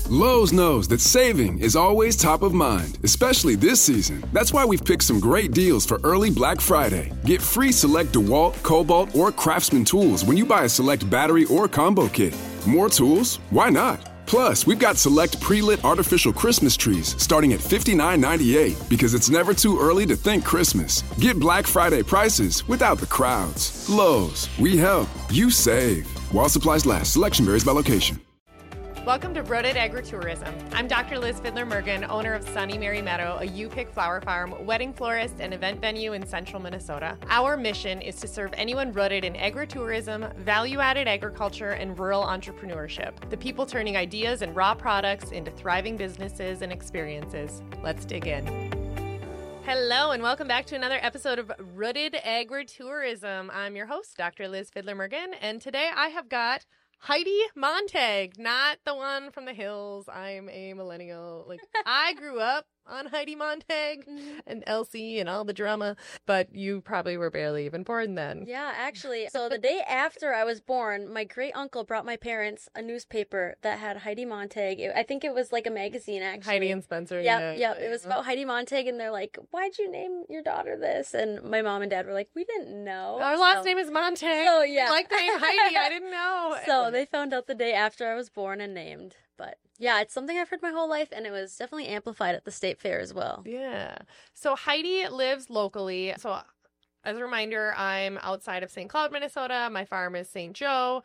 Lowe's knows that saving is always top of mind, especially this season. That's why we've picked some great deals for early Black Friday. Get free select DeWalt, Cobalt, or Craftsman tools when you buy a select battery or combo kit. More tools? Why not? Plus, we've got select pre-lit artificial Christmas trees starting at $59.98 because it's never too early to think Christmas. Get Black Friday prices without the crowds. Lowe's, we help, you save. While supplies last, selection varies by location. Welcome to Rooted Agritourism. I'm Dr. Liz Fidler-Mergen, owner of Sunny Mary Meadow, a U-Pick flower farm, wedding florist, and event venue in central Minnesota. Our mission is to serve anyone rooted in agritourism, value-added agriculture, and rural entrepreneurship. The people turning ideas and raw products into thriving businesses and experiences. Let's dig in. Hello, and welcome back to another episode of Rooted Agritourism. I'm your host, Dr. Liz Fidler-Mergen, and today I have got Heidi Montag, not the one from the hills. I'm a millennial. I grew up on Heidi Montag and Elsie and all the drama, but you probably were barely even born then. Yeah, actually. So the day after I was born, my great uncle brought my parents a newspaper that had Heidi Montag. I think it was like a magazine, actually. Heidi and Spencer. Yeah. It was about Heidi Montag, and they're like, "Why'd you name your daughter this?" And my mom and dad were like, "We didn't know. Our last name is Montag. So yeah, like the name Heidi. I didn't know." So they found out the day after I was born and named. But yeah, it's something I've heard my whole life, and it was definitely amplified at the state fair as well. Yeah. So Heidi lives locally. So as a reminder, I'm outside of St. Cloud, Minnesota. My farm is St. Joe.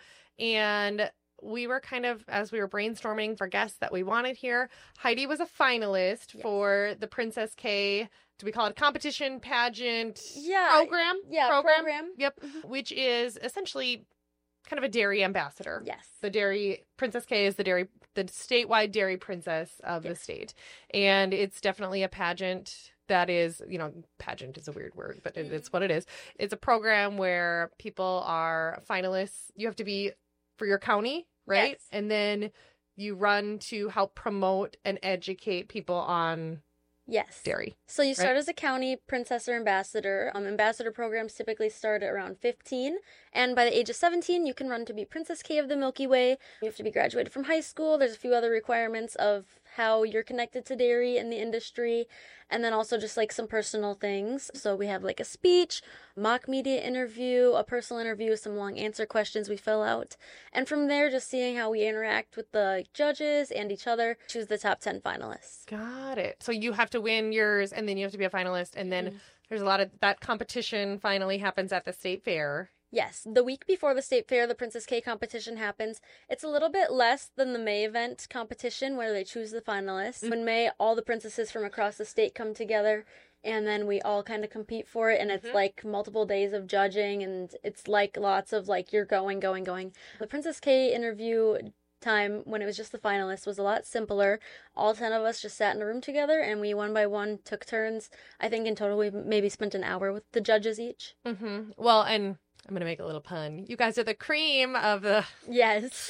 And we were kind of, as we were brainstorming for guests that we wanted here, Heidi was a finalist for the Princess K. Do we call it a competition, pageant, program? Yeah, program. Yep. Mm-hmm. Which is essentially kind of a dairy ambassador. Yes. The dairy, Princess K is the statewide dairy princess of the state. And it's definitely a pageant that is, pageant is a weird word, but it's what it is. It's a program where people are finalists. You have to be for your county, right? Yes. And then you run to help promote and educate people on dairy. So you start as a county princess or ambassador. Ambassador programs typically start at around 15. And by the age of 17, you can run to be Princess K of the Milky Way. You have to be graduated from high school. There's a few other requirements of how you're connected to dairy in the industry. And then also just like some personal things. So we have like a speech, mock media interview, a personal interview, some long answer questions we fill out. And from there, just seeing how we interact with the judges and each other, choose the top 10 finalists. Got it. So you have to win yours, and then you have to be a finalist. And then there's a lot of that competition finally happens at the state fair. Yes, the week before the state fair, the Princess K competition happens. It's a little bit less than the May event competition where they choose the finalists. In May, all the princesses from across the state come together, and then we all kind of compete for it, and it's like multiple days of judging, and it's like lots of like you're going. The Princess K interview time when it was just the finalists was a lot simpler. All 10 of us just sat in a room together, and we one by one took turns. I think in total we maybe spent an hour with the judges each. Well, and I'm going to make a little pun. You guys are the cream of the... Yes.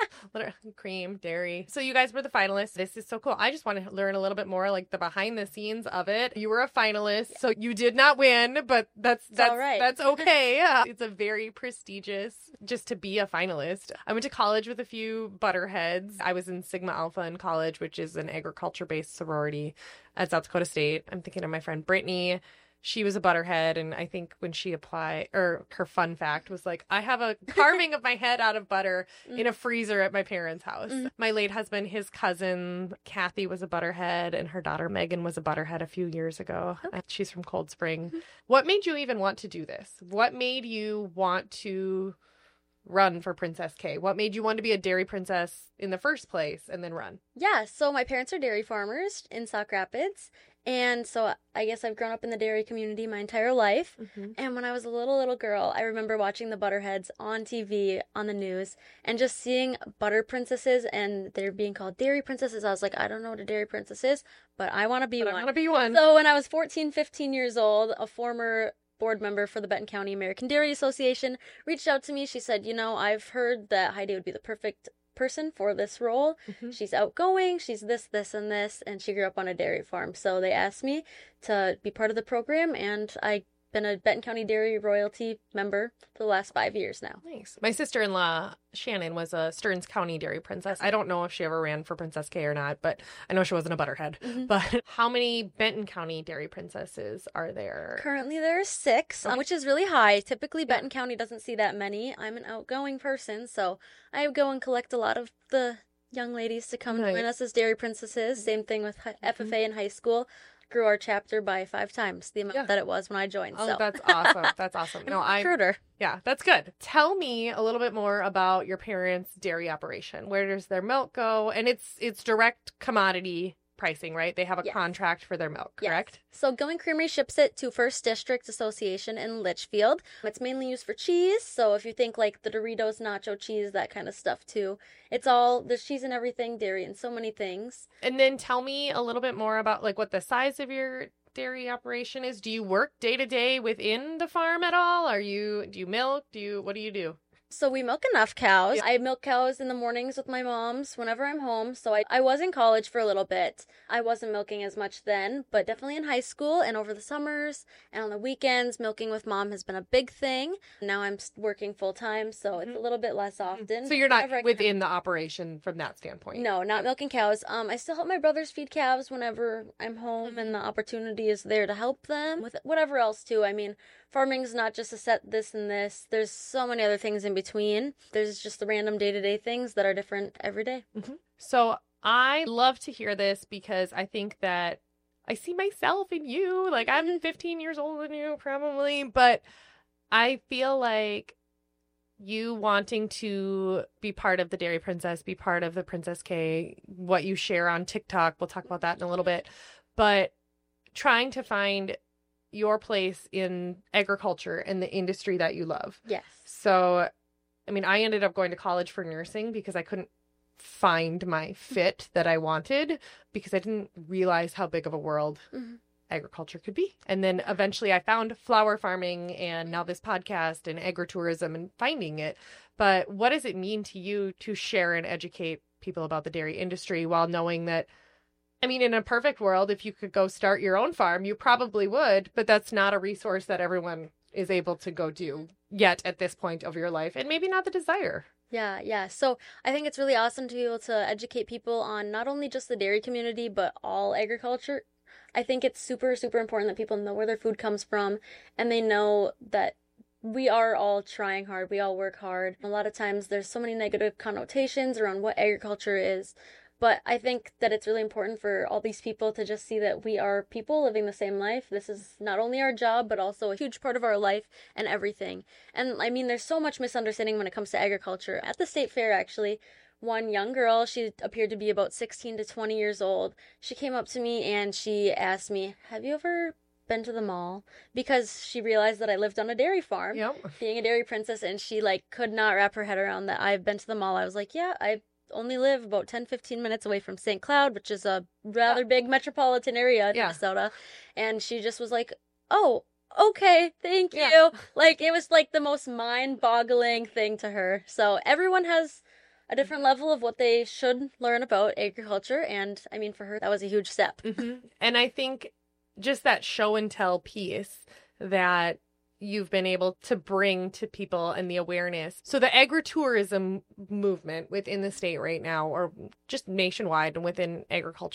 cream, dairy. So you guys were the finalists. This is so cool. I just want to learn a little bit more, like the behind the scenes of it. You were a finalist, so you did not win, but that's all right. That's okay. It's a very prestigious just to be a finalist. I went to college with a few butterheads. I was in Sigma Alpha in college, which is an agriculture-based sorority at South Dakota State. I'm thinking of my friend Brittany. She was a butterhead, and I think when she applied, or her fun fact was like, I have a carving of my head out of butter in a freezer at my parents' house. My late husband, his cousin, Kathy, was a butterhead, and her daughter, Megan, was a butterhead a few years ago. Okay. She's from Cold Spring. What made you even want to do this? What made you want to run for Princess K? What made you want to be a dairy princess in the first place and then run? Yeah, so my parents are dairy farmers in Sauk Rapids. And so I guess I've grown up in the dairy community my entire life. And when I was a little girl, I remember watching the Butterheads on TV, on the news, and just seeing butter princesses, and they're being called dairy princesses. I was like, I don't know what a dairy princess is, but I want to be one. I want to be one. So when I was 14, 15 years old, a former board member for the Benton County American Dairy Association reached out to me. She said, I've heard that Heidi would be the perfect person for this role. She's outgoing, she's this, and this, and she grew up on a dairy farm. So they asked me to be part of the program, and I been a Benton County Dairy Royalty member for the last 5 years now. Nice. My sister-in-law, Shannon, was a Stearns County Dairy Princess. I don't know if she ever ran for Princess K or not, but I know she wasn't a Butterhead. Mm-hmm. But how many Benton County Dairy Princesses are there? Currently there are 6, which is really high. Typically, Benton County doesn't see that many. I'm an outgoing person, so I go and collect a lot of the young ladies to come join us as Dairy Princesses. Same thing with FFA in high school. Grew our chapter by 5 times the amount that it was when I joined. Oh, so. That's awesome. That's awesome. No, I'm a recruiter. Yeah, that's good. Tell me a little bit more about your parents' dairy operation. Where does their milk go? And it's direct commodity pricing, right? They have a contract for their milk, correct? Yes. So Going Creamery ships it to First District Association in Litchfield. It's mainly used for cheese. So if you think like the Doritos nacho cheese, that kind of stuff too. There's cheese in everything, dairy and so many things. And then tell me a little bit more about like what the size of your dairy operation is. Do you work day to day within the farm at all? Do you milk? What do you do? So we milk enough cows. I milk cows in the mornings with my moms whenever I'm home. So I was in college for a little bit. I wasn't milking as much then, but definitely in high school and over the summers and on the weekends, milking with mom has been a big thing. Now I'm working full time, so it's a little bit less often. So you're not within the operation from that standpoint? No, not milking cows. I still help my brothers feed calves whenever I'm home and the opportunity is there to help them with whatever else too. I mean, farming's not just a set this and this. There's so many other things in between. There's just the random day-to-day things that are different every day. Mm-hmm. So I love to hear this because I think that I see myself in you. Like I'm 15 years older than you probably, but I feel like you wanting to be part of the Dairy Princess, be part of the Princess K, what you share on TikTok, we'll talk about that in a little bit, but trying to find your place in agriculture and the industry that you love. Yes. So, I mean, I ended up going to college for nursing because I couldn't find my fit that I wanted because I didn't realize how big of a world agriculture could be. And then eventually I found flower farming and now this podcast and agritourism and finding it. But what does it mean to you to share and educate people about the dairy industry while knowing that, I mean, in a perfect world, if you could go start your own farm, you probably would, but that's not a resource that everyone is able to go do yet at this point of your life, and maybe not the desire. Yeah. So I think it's really awesome to be able to educate people on not only just the dairy community, but all agriculture. I think it's super, super important that people know where their food comes from, and they know that we are all trying hard. We all work hard. A lot of times there's so many negative connotations around what agriculture is. But I think that it's really important for all these people to just see that we are people living the same life. This is not only our job, but also a huge part of our life and everything. And I mean, there's so much misunderstanding when it comes to agriculture. At the state fair, actually, one young girl, she appeared to be about 16 to 20 years old. She came up to me and she asked me, "Have you ever been to the mall?" Because she realized that I lived on a dairy farm, being a dairy princess, and she could not wrap her head around that I've been to the mall. I was like, yeah, I only live about 10-15 minutes away from St. Cloud, which is a rather big metropolitan area in Minnesota. And she just was like, "Oh, okay, thank you." It was the most mind-boggling thing to her. So everyone has a different level of what they should learn about agriculture, and I mean, for her, that was a huge step. And I think just that show and tell piece that you've been able to bring to people and the awareness. So the agritourism movement within the state right now, or just nationwide and within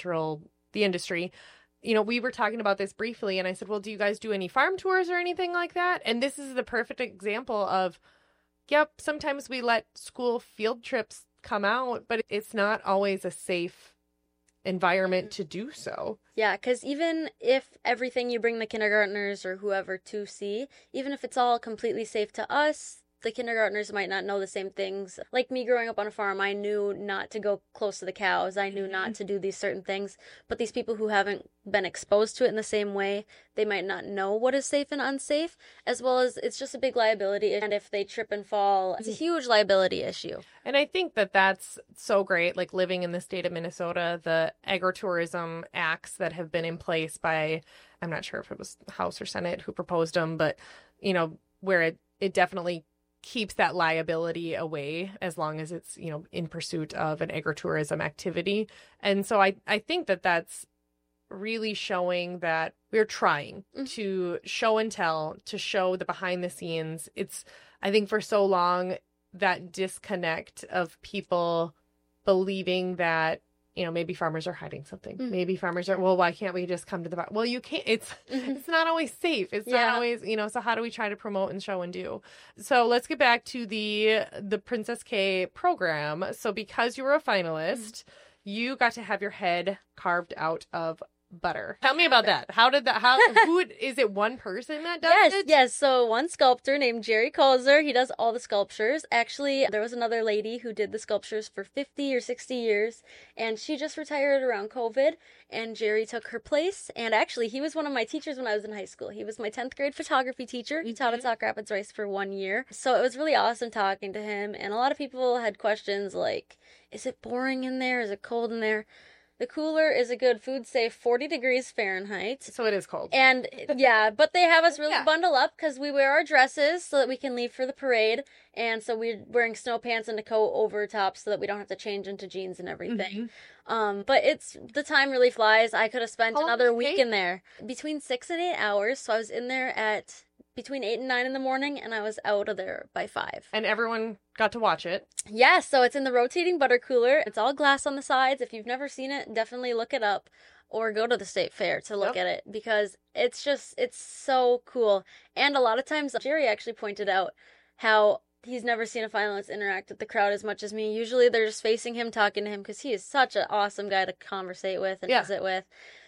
the industry, we were talking about this briefly and I said, well, do you guys do any farm tours or anything like that? And this is the perfect example of, sometimes we let school field trips come out, but it's not always a safe environment to do so. Yeah, because even if everything you bring the kindergartners or whoever to see, even if it's all completely safe to us, the kindergartners might not know the same things. Like me growing up on a farm, I knew not to go close to the cows. I knew not to do these certain things. But these people who haven't been exposed to it in the same way, they might not know what is safe and unsafe, as well as it's just a big liability. And if they trip and fall, it's a huge liability issue. And I think that that's so great, living in the state of Minnesota, the agritourism acts that have been in place by, I'm not sure if it was House or Senate who proposed them, but, where it definitely keeps that liability away as long as it's, in pursuit of an agritourism activity. And so I think that that's really showing that we're trying to show and tell, to show the behind the scenes. It's, I think for so long, that disconnect of people believing that, you know, maybe farmers are hiding something. Maybe farmers are, well, why can't we just come to the farm? Well, you can't. It's not always safe. It's not always, you know, so how do we try to promote and show and do? So let's get back to the Princess K program. So because you were a finalist, you got to have your head carved out of butter. Tell me about that. How did that, is it one person that does it? Yes. So one sculptor named Jerry Kolzer, he does all the sculptures. Actually, there was another lady who did the sculptures for 50 or 60 years, and she just retired around COVID, and Jerry took her place. And actually, he was one of my teachers when I was in high school. He was my 10th grade photography teacher. He taught at Sauk Rapids Rice for 1 year. So it was really awesome talking to him, and a lot of people had questions like, is it boring in there? Is it cold in there? The cooler is a good food safe 40 degrees Fahrenheit. So it is cold. And yeah, but they have us really bundle up because we wear our dresses so that we can leave for the parade. And so we're wearing snow pants and a coat over top so that we don't have to change into jeans and everything. But the time really flies. I could have spent another week in there. Between 6 and 8 hours. So I was in there at between 8 and 9 in the morning, and I was out of there by 5. And everyone got to watch it. Yeah, so it's in the rotating butter cooler. It's all glass on the sides. If you've never seen it, definitely look it up or go to the state fair to look at it because it's so cool. And a lot of times, Jerry actually pointed out how he's never seen a finalist interact with the crowd as much as me. Usually they're just facing him, talking to him because he is such an awesome guy to conversate with and visit with.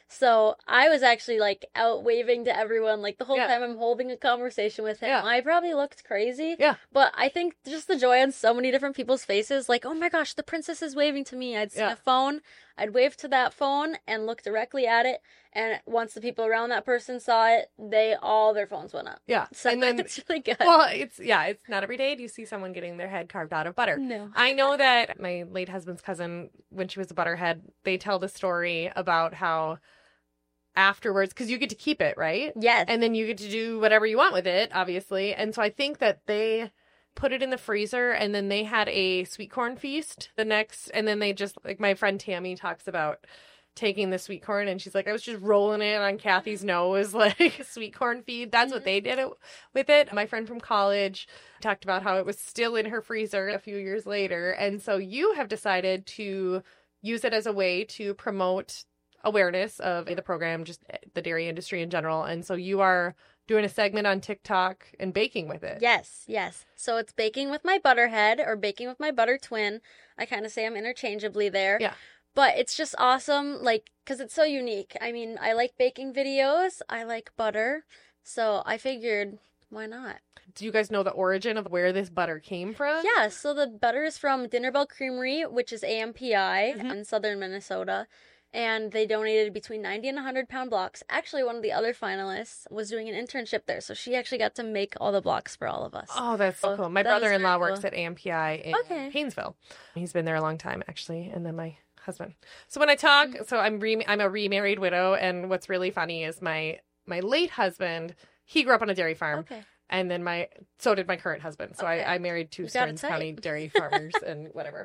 So I was actually like out waving to everyone like the whole time I'm holding a conversation with him. Yeah. I probably looked crazy. Yeah. But I think just the joy on so many different people's faces, like, oh my gosh, the princess is waving to me. I'd see a phone. I'd wave to that phone and look directly at it. And once the people around that person saw it, all their phones went up. Yeah. So and then it's really good. Well, it's not every day do you see someone getting their head carved out of butter. No. I know that my late husband's cousin, when she was a butterhead, they tell the story about how afterwards, because you get to keep it, right? Yes. And then you get to do whatever you want with it, obviously. And so I think that they put it in the freezer and then they had a sweet corn feast and then they just, like my friend Tammy talks about taking the sweet corn and she's like, I was just rolling it on Kathy's nose like a sweet corn feed. That's what they did with it. My friend from college talked about how it was still in her freezer a few years later. And so you have decided to use it as a way to promote awareness of the program, just the dairy industry in general. And so you are doing a segment on TikTok and baking with it. Yes. So it's baking with my butterhead or baking with my butter twin. I kind of say them interchangeably there. Yeah. But it's just awesome, like, because it's so unique. I mean, I like baking videos. I like butter. So I figured, why not? Do you guys know the origin of where this butter came from? Yeah, so the butter is from Dinner Bell Creamery, which is AMPI in southern Minnesota. And they donated between 90 and 100 pound blocks. Actually, one of the other finalists was doing an internship there, so she actually got to make all the blocks for all of us. Oh, that's so cool. My brother-in-law works cool. at AMPI in Painesville. He's been there a long time, actually, and then my husband. So when I talk, so I'm a remarried widow, and what's really funny is my late husband, he grew up on a dairy farm. Okay. And then so did my current husband. So I married 2 Stearns County dairy farmers and whatever.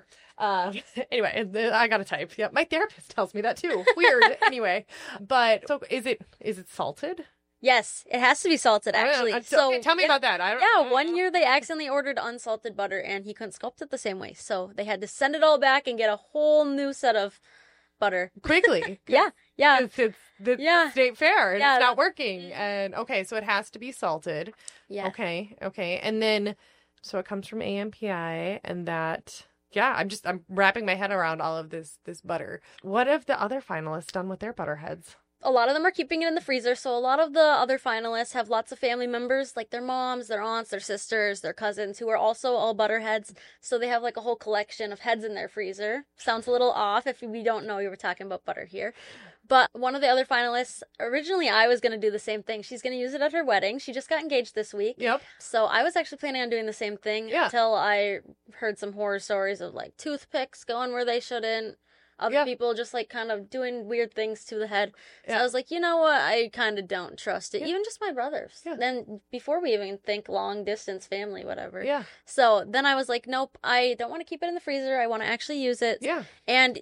Anyway, I got a type. Yeah, my therapist tells me that too. Weird. Anyway, but so is it salted? Yes, it has to be salted, actually. So tell me about that. 1 year they accidentally ordered unsalted butter, and he couldn't sculpt it the same way. So they had to send it all back and get a whole new set of butter. Quickly. Yeah. It's the state fair. And it's not working. And so it has to be salted. Yeah. Okay. And then, so it comes from AMPI and that, I'm wrapping my head around all of this butter. What have the other finalists done with their butterheads? A lot of them are keeping it in the freezer, so a lot of the other finalists have lots of family members, like their moms, their aunts, their sisters, their cousins, who are also all butterheads, so they have like a whole collection of heads in their freezer. Sounds a little off if we don't know you were talking about butter here. But one of the other finalists, originally I was going to do the same thing. She's going to use it at her wedding. She just got engaged this week. Yep. So I was actually planning on doing the same thing until I heard some horror stories of like toothpicks going where they shouldn't. Other people just like kind of doing weird things to the head. So I was like, you know what? I kind of don't trust it. Even just my brothers. Yeah. Then before we even think long distance family, whatever. Yeah. So then I was like, nope, I don't want to keep it in the freezer. I want to actually use it. Yeah. And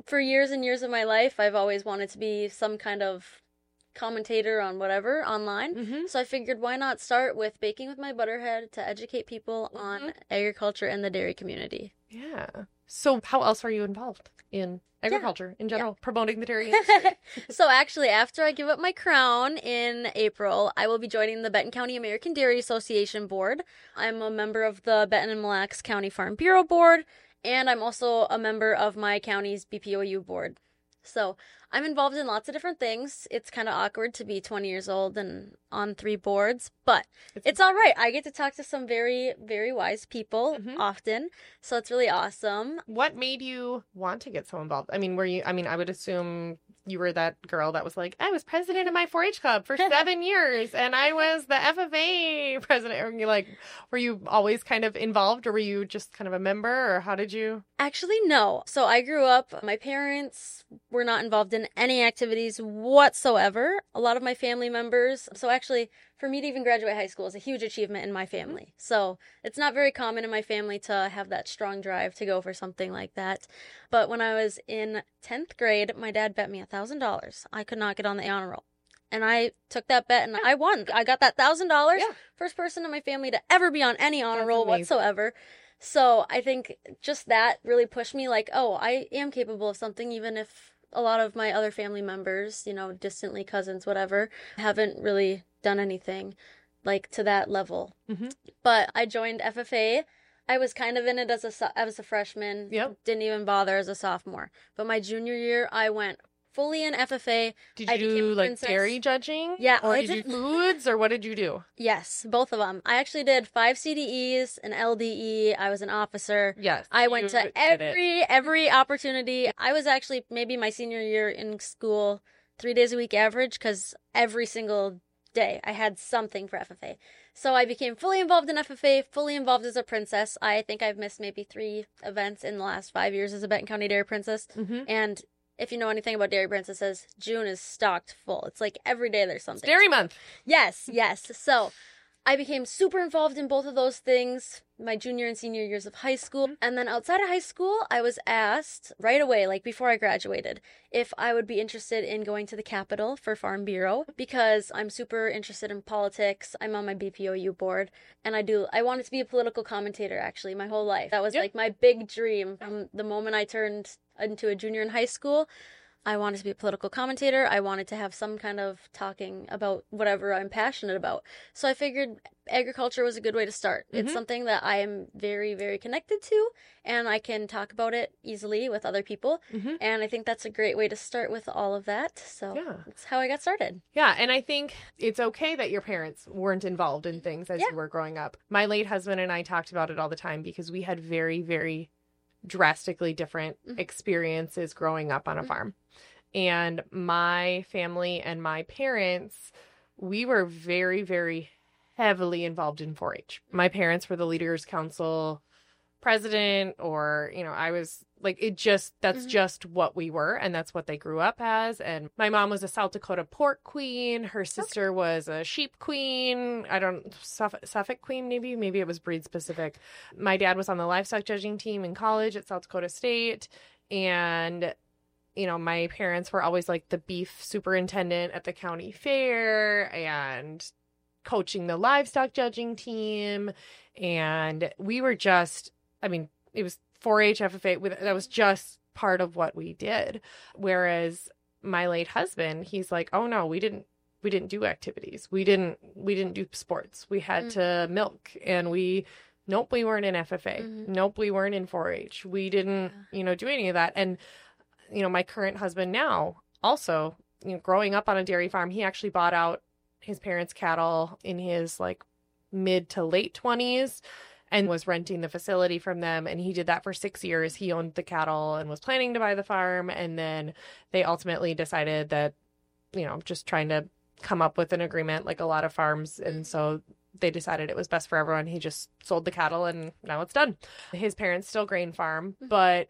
for years and years of my life, I've always wanted to be some kind of commentator on whatever online. So I figured why not start with Baking with My Butterhead to educate people on agriculture and the dairy community. Yeah. So how else are you involved in agriculture in general, promoting the dairy industry? So actually, after I give up my crown in April, I will be joining the Benton County American Dairy Association board. I'm a member of the Benton and Mille Lacs County Farm Bureau board, and I'm also a member of my county's BPOU board. So I'm involved in lots of different things. It's kind of awkward to be 20 years old and on 3 boards, but it's all right. I get to talk to some very, very wise people often, so it's really awesome. What made you want to get so involved? I mean, I would assume you were that girl that was like, I was president of my 4-H club for 7 years, and I was the FFA president. Were you always kind of involved, or were you just kind of a member, or how did you? Actually, no. So I grew up, my parents were not involved in any activities whatsoever. A lot of my family members. So actually, for me to even graduate high school is a huge achievement in my family. So it's not very common in my family to have that strong drive to go for something like that. But when I was in 10th grade, my dad bet me $1,000. I could not get on the honor roll. And I took that bet and I won. I got that $1,000. First person in my family to ever be on any honor roll whatsoever. So I think just that really pushed me like, oh, I am capable of something, even if a lot of my other family members, distantly cousins, whatever, haven't really done anything like to that level. But I joined FFA. I was kind of in it as a freshman. Didn't even bother as a sophomore. But my junior year, I went fully in FFA. Did you do like dairy judging? Yeah. Or did you do foods, or what did you do? Yes, both of them. I actually did 5 CDEs, an LDE. I was an officer. Yes. I went to every opportunity. I was actually maybe my senior year in school 3 days a week average, because every single day I had something for FFA. So I became fully involved in FFA, fully involved as a princess. I think I've missed maybe 3 events in the last 5 years as a Benton County Dairy Princess. And if you know anything about Dairy Princesses, June is stocked full. It's like every day there's something. It's Dairy Month. Yes. So I became super involved in both of those things my junior and senior years of high school. And then outside of high school, I was asked right away, like before I graduated, if I would be interested in going to the Capitol for Farm Bureau, because I'm super interested in politics. I'm on my BPOU board, and I wanted to be a political commentator actually my whole life. That was like my big dream from the moment I turned into a junior in high school. I wanted to be a political commentator. I wanted to have some kind of talking about whatever I'm passionate about. So I figured agriculture was a good way to start. It's something that I am very, very connected to, and I can talk about it easily with other people. And I think that's a great way to start with all of that. So that's how I got started. Yeah, and I think it's okay that your parents weren't involved in things as you were growing up. My late husband and I talked about it all the time, because we had very, very drastically different experiences growing up on a farm. And my family and my parents, we were very, very heavily involved in 4-H. My parents were the Leaders Council president, or, I was like, that's just what we were, and that's what they grew up as. And my mom was a South Dakota pork queen. Her sister was a sheep queen. Suffolk queen, maybe it was breed specific. My dad was on the livestock judging team in college at South Dakota State. And my parents were always like the beef superintendent at the county fair and coaching the livestock judging team. And we were just, it was 4-H, FFA, that was just part of what we did. Whereas my late husband, he's like, oh no, we didn't do activities. We didn't do sports. We had to milk, and nope, we weren't in FFA. Nope, we weren't in 4-H. We didn't, do any of that. And my current husband now also, growing up on a dairy farm, he actually bought out his parents' cattle in his like mid to late 20s and was renting the facility from them. And he did that for 6 years. He owned the cattle and was planning to buy the farm. And then they ultimately decided that, just trying to come up with an agreement like a lot of farms. And so they decided it was best for everyone. He just sold the cattle, and now it's done. His parents still grain farm, but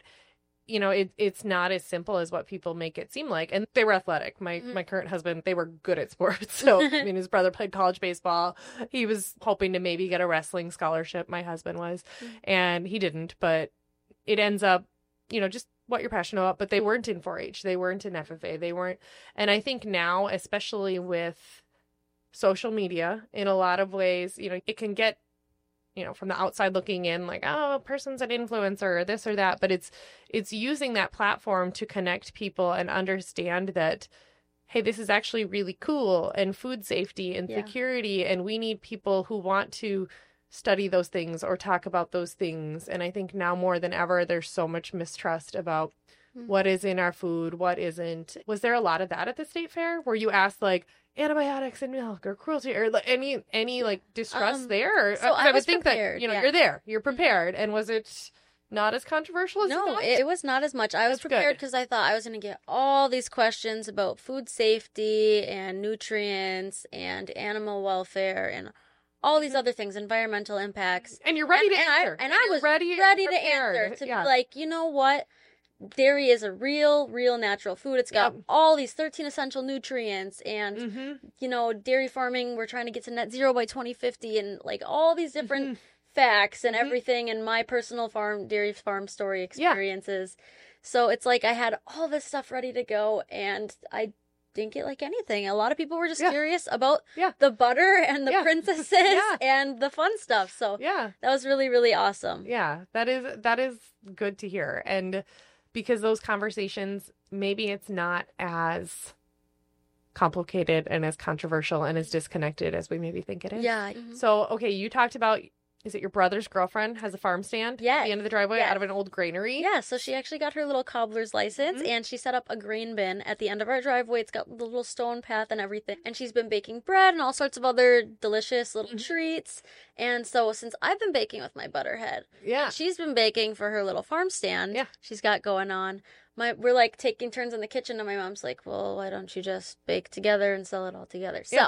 it's not as simple as what people make it seem like. And they were athletic. My current husband, they were good at sports. So, his brother played college baseball. He was hoping to maybe get a wrestling scholarship. My husband was, and he didn't. But it ends up, just what you're passionate about, but they weren't in 4-H. They weren't in FFA. They weren't. And I think now, especially with social media, in a lot of ways, you know, it can get, you know, from the outside looking in, like, oh, a person's an influencer or this or that. But it's using that platform to connect people and understand that, hey, this is actually really cool, and food safety and security. And we need people who want to study those things or talk about those things. And I think now more than ever, there's so much mistrust about what is in our food, what isn't. Was there a lot of that at the state fair where you asked like antibiotics in milk or cruelty or like any like distrust there? Or, so I would think prepared, that, you know, you're there, you're prepared. And was it not as controversial as you thought? No, it was not as much. I was prepared because I thought I was going to get all these questions about food safety and nutrients and animal welfare and all these other things, environmental impacts. And you're ready to answer. And I was ready to answer, to be like, you know what? Dairy is a real natural food. It's got all these 13 essential nutrients and, you know, dairy farming, we're trying to get to net zero by 2050 and like all these different facts and everything and my personal dairy farm story experiences. So it's like I had all this stuff ready to go and I didn't get like anything. A lot of people were just curious about the butter and the princesses and the fun stuff. So that was really, really awesome. Yeah, that is good to hear. And because those conversations, maybe it's not as complicated and as controversial and as disconnected as we maybe think it is. Yeah. So, okay, you talked about, is it your brother's girlfriend has a farm stand at the end of the driveway out of an old granary? Yeah, so she actually got her little cobbler's license and she set up a grain bin at the end of our driveway. It's got the little stone path and everything. And she's been baking bread and all sorts of other delicious little treats. And so since I've been baking with my butterhead, she's been baking for her little farm stand she's got going on. We're like taking turns in the kitchen and my mom's like, well, why don't you just bake together and sell it all together? So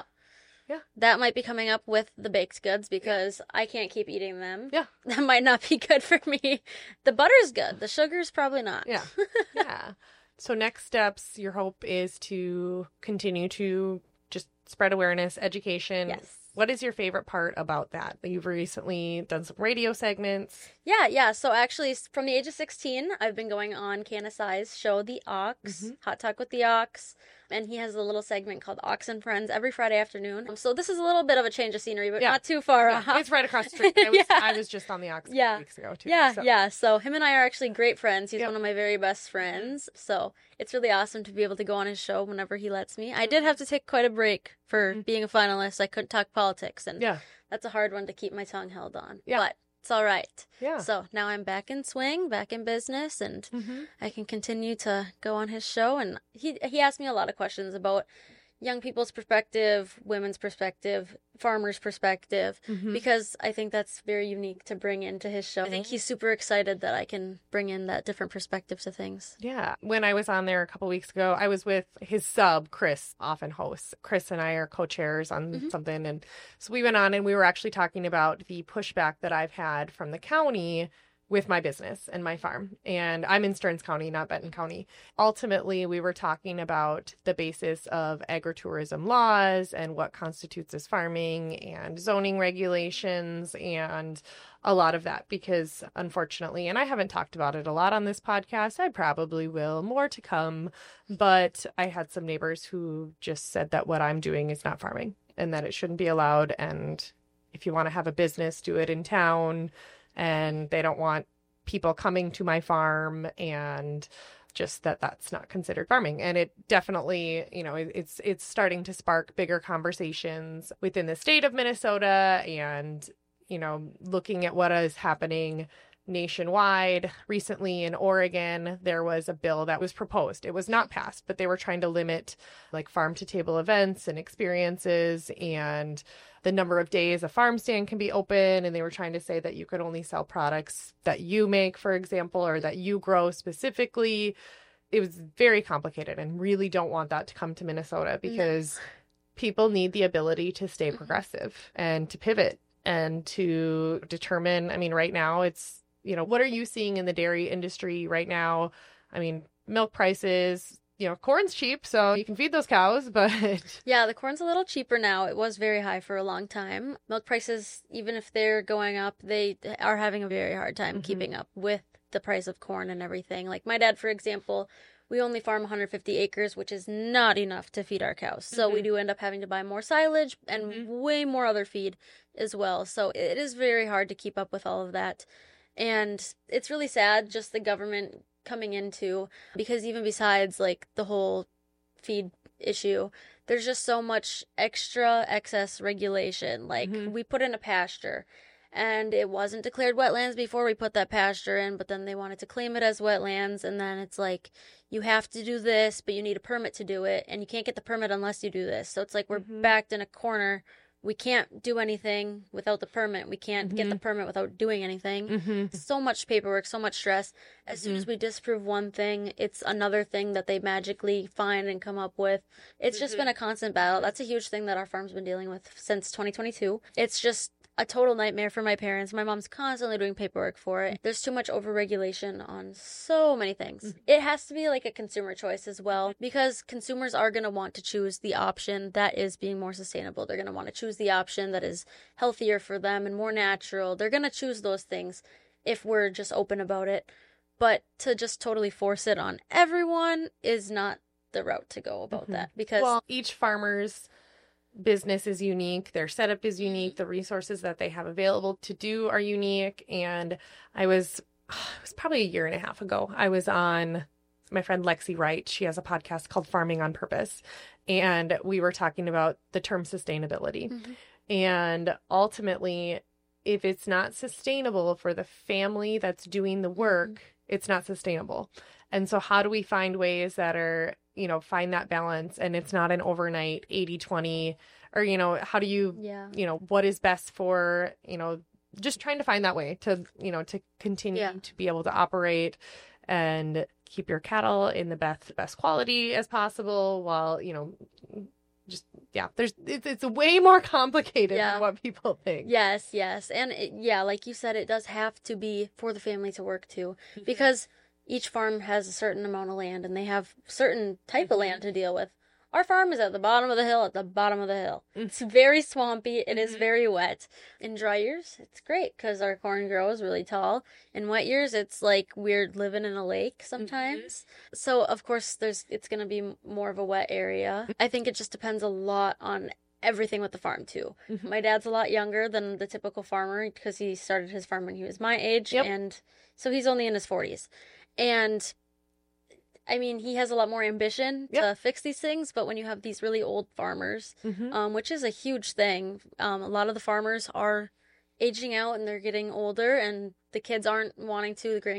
that might be coming up with the baked goods because I can't keep eating them. Yeah. That might not be good for me. The butter's good. The sugar's probably not. Yeah. Yeah. So next steps, your hope is to continue to just spread awareness, education. Yes. What is your favorite part about that? You've recently done some radio segments. Yeah. So actually, from the age of 16, I've been going on KNSI's show, The Ox, Hot Talk with the Ox. And he has a little segment called Ox and Friends every Friday afternoon. So this is a little bit of a change of scenery, but not too far off. It's right across the street. I was just on the Ox a few weeks ago, too. Yeah. So him and I are actually great friends. He's one of my very best friends. So it's really awesome to be able to go on his show whenever he lets me. I did have to take quite a break for being a finalist. I couldn't talk politics, and that's a hard one to keep my tongue held on. Yeah. But it's all right. Yeah. So now I'm back in swing, back in business, and I can continue to go on his show. And he asked me a lot of questions about young people's perspective, women's perspective, farmers' perspective, because I think that's very unique to bring into his show. I think he's super excited that I can bring in that different perspective to things. Yeah. When I was on there a couple weeks ago, I was with his sub, Chris, often hosts. Chris and I are co-chairs on something. And so we went on and we were actually talking about the pushback that I've had from the county with my business and my farm. And I'm in Stearns County, not Benton County. Ultimately, we were talking about the basis of agritourism laws and what constitutes as farming and zoning regulations and a lot of that, because unfortunately, and I haven't talked about it a lot on this podcast, I probably will, more to come, but I had some neighbors who just said that what I'm doing is not farming and that it shouldn't be allowed. And if you want to have a business, do it in town. And they don't want people coming to my farm, and just that's not considered farming. And it definitely, you know, it's starting to spark bigger conversations within the state of Minnesota and, you know, looking at what is happening nationwide. Recently in Oregon, there was a bill that was proposed. It was not passed, but they were trying to limit like farm to table events and experiences and the number of days a farm stand can be open. And they were trying to say that you could only sell products that you make, for example, or that you grow specifically. It was very complicated and really don't want that to come to Minnesota because people need the ability to stay progressive and to pivot and to determine. I mean, right now it's, you know, what are you seeing in the dairy industry right now? I mean, milk prices, you know, corn's cheap, so you can feed those cows, but... Yeah, the corn's a little cheaper now. It was very high for a long time. Milk prices, even if they're going up, they are having a very hard time keeping up with the price of corn and everything. Like my dad, for example, we only farm 150 acres, which is not enough to feed our cows. So we do end up having to buy more silage and way more other feed as well. So it is very hard to keep up with all of that. And it's really sad, just the government coming into, because even besides like the whole feed issue, there's just so much excess regulation. Like we put in a pasture and it wasn't declared wetlands before we put that pasture in, but then they wanted to claim it as wetlands, and then it's like, you have to do this, but you need a permit to do it, and you can't get the permit unless you do this. So it's like we're backed in a corner. We can't do anything without the permit. We can't get the permit without doing anything. So much paperwork, so much stress. As soon as we disprove one thing, it's another thing that they magically find and come up with. It's just been a constant battle. That's a huge thing that our farm's been dealing with since 2022. It's just a total nightmare for my parents. My mom's constantly doing paperwork for it. There's too much overregulation on so many things. It has to be like a consumer choice as well, because consumers are going to want to choose the option that is being more sustainable. They're going to want to choose the option that is healthier for them and more natural. They're going to choose those things if we're just open about it. But to just totally force it on everyone is not the route to go about that, because each farmer's business is unique, their setup is unique, the resources that they have available to do are unique. And it was probably a year and a half ago, I was on my friend Lexi Wright. She has a podcast called Farming on Purpose, and we were talking about the term sustainability. And ultimately, if it's not sustainable for the family that's doing the work, it's not sustainable. And so how do we find ways that are, find that balance, and it's not an overnight 80-20, or, how do you, what is best for, just trying to find that way to, to continue to be able to operate and keep your cattle in the best quality as possible while, it's way more complicated than what people think. Yes. And like you said, it does have to be for the family to work too, because each farm has a certain amount of land and they have certain type of land to deal with. Our farm is at the bottom of the hill, It's very swampy. It is very wet. In dry years, it's great because our corn grows really tall. In wet years, it's like we're living in a lake sometimes. So, of course, it's going to be more of a wet area. I think it just depends a lot on everything with the farm, too. My dad's a lot younger than the typical farmer because he started his farm when he was my age. And so he's only in his 40s. And I mean, he has a lot more ambition to fix these things, but when you have these really old farmers, which is a huge thing, a lot of the farmers are aging out and they're getting older, and the grandkids aren't wanting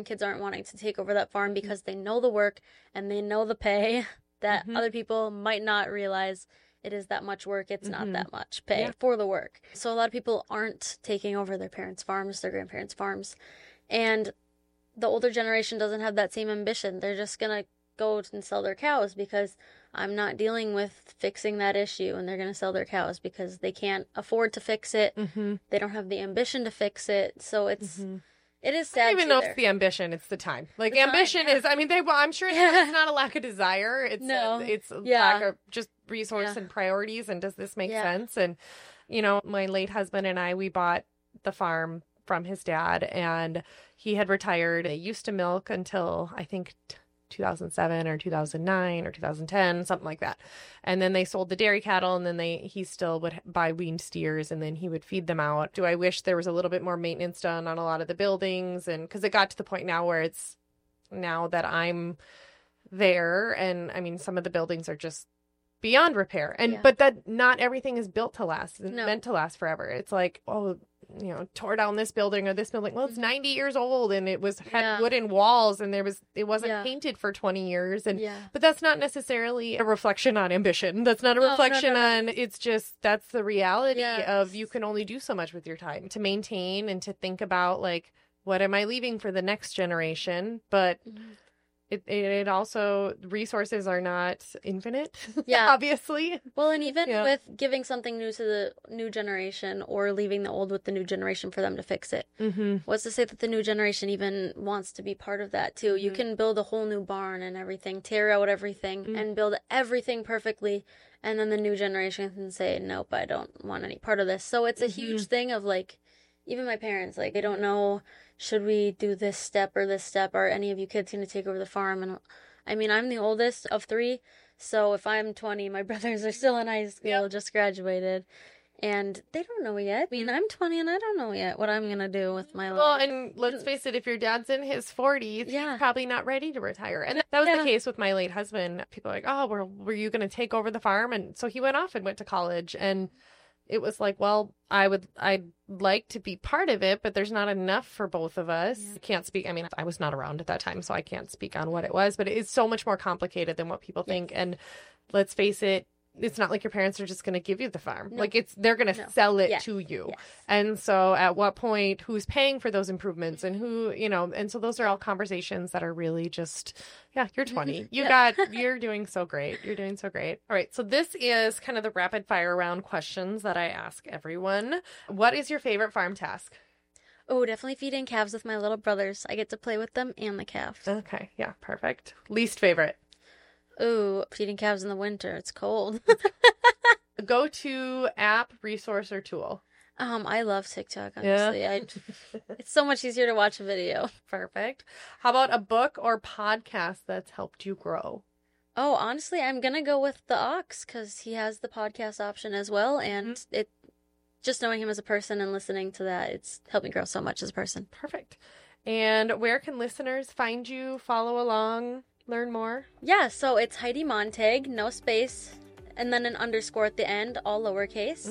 to take over that farm because they know the work and they know the pay that other people might not realize. It is that much work. It's not that much pay for the work. So a lot of people aren't taking over their parents' farms, their grandparents' farms, and the older generation doesn't have that same ambition. They're just going to go and sell their cows because I'm not dealing with fixing that issue, and they're going to sell their cows because they can't afford to fix it. They don't have the ambition to fix it. So it is sad. I don't even know if it's the ambition, it's the time. Like the ambition is, I mean, I'm sure it's not a lack of desire. It's it's a lack of just resource and priorities. And does this make sense? And, my late husband and we bought the farm from his dad, and he had retired. They used to milk until I think 2007 or 2009 or 2010, something like that. And then they sold the dairy cattle, and then he still would buy weaned steers, and then he would feed them out. Do I wish there was a little bit more maintenance done on a lot of the buildings? And because it got to the point now where it's now that I'm there, and I mean, some of the buildings are just beyond repair. And but that not everything is built to last and meant to last forever. It's like, tore down this building or this building. Well, it's 90 years old and it had wooden walls and it wasn't painted for 20 years. And but that's not necessarily a reflection on ambition. That's not a reflection on, it's just, that's the reality of you can only do so much with your time to maintain and to think about, like, what am I leaving for the next generation? But it also, resources are not infinite, obviously. Well, and even with giving something new to the new generation or leaving the old with the new generation for them to fix it. What's to say that the new generation even wants to be part of that, too? You can build a whole new barn and everything, tear out everything and build everything perfectly. And then the new generation can say, nope, I don't want any part of this. So it's a huge thing of, like, even my parents, like, they don't know should we do this step or this step? Are any of you kids going to take over the farm? And I mean, I'm the oldest of 3, so if I'm 20, my brothers are still in high school, just graduated. And they don't know yet. I mean, I'm 20 and I don't know yet what I'm going to do with my life. Well, and let's face it, if your dad's in his 40s, he's probably not ready to retire. And that was the case with my late husband. People are like, oh, were you going to take over the farm? And so he went off and went to college. And it was like, well, I'd like to be part of it, but there's not enough for both of us. I can't speak. I mean, I was not around at that time, so I can't speak on what it was, but it's so much more complicated than what people think. And let's face it, it's not like your parents are just going to give you the farm. No. Like they're going to sell it to you. Yes. And so at what point, who's paying for those improvements and who, and so those are all conversations that are really just, you're 20. You're doing so great. You're doing so great. All right. So this is kind of the rapid fire round questions that I ask everyone. What is your favorite farm task? Oh, definitely feeding calves with my little brothers. I get to play with them and the calves. Okay. Yeah. Perfect. Least favorite? Ooh, feeding calves in the winter. It's cold. Go-to app, resource, or tool? I love TikTok, honestly. It's so much easier to watch a video. Perfect. How about a book or podcast that's helped you grow? Oh, honestly, I'm going to go with the Ox because he has the podcast option as well. And just knowing him as a person and listening to that, it's helped me grow so much as a person. Perfect. And where can listeners find you, follow along, learn more? Yeah, so it's Heidi Montag, no space, and then an underscore at the end, all lowercase.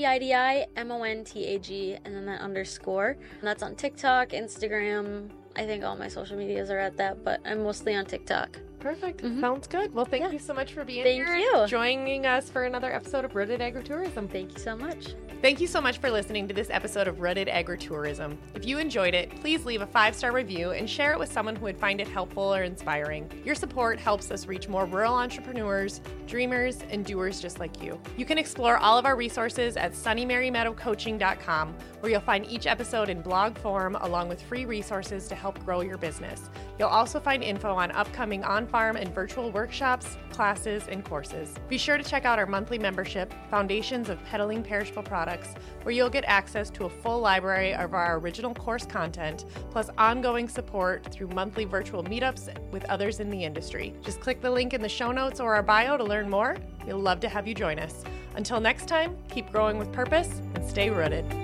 HeidiMontag, and then that underscore. And that's on TikTok, Instagram. I think all my social medias are at that, but I'm mostly on TikTok. Perfect. Sounds good. Well, thank you so much for being here. Thank you. Joining us for another episode of Rooted Agritourism. Thank you so much. Thank you so much for listening to this episode of Rooted Agritourism. If you enjoyed it, please leave a 5-star review and share it with someone who would find it helpful or inspiring. Your support helps us reach more rural entrepreneurs, dreamers, and doers just like you. You can explore all of our resources at sunnymarymeadowcoaching.com, where you'll find each episode in blog form along with free resources to help grow your business. You'll also find info on upcoming on-farm and virtual workshops, classes, and courses. Be sure to check out our monthly membership, Foundations of Peddling Perishable Products, where you'll get access to a full library of our original course content, plus ongoing support through monthly virtual meetups with others in the industry. Just click the link in the show notes or our bio to learn more. We'll love to have you join us. Until next time, keep growing with purpose and stay rooted.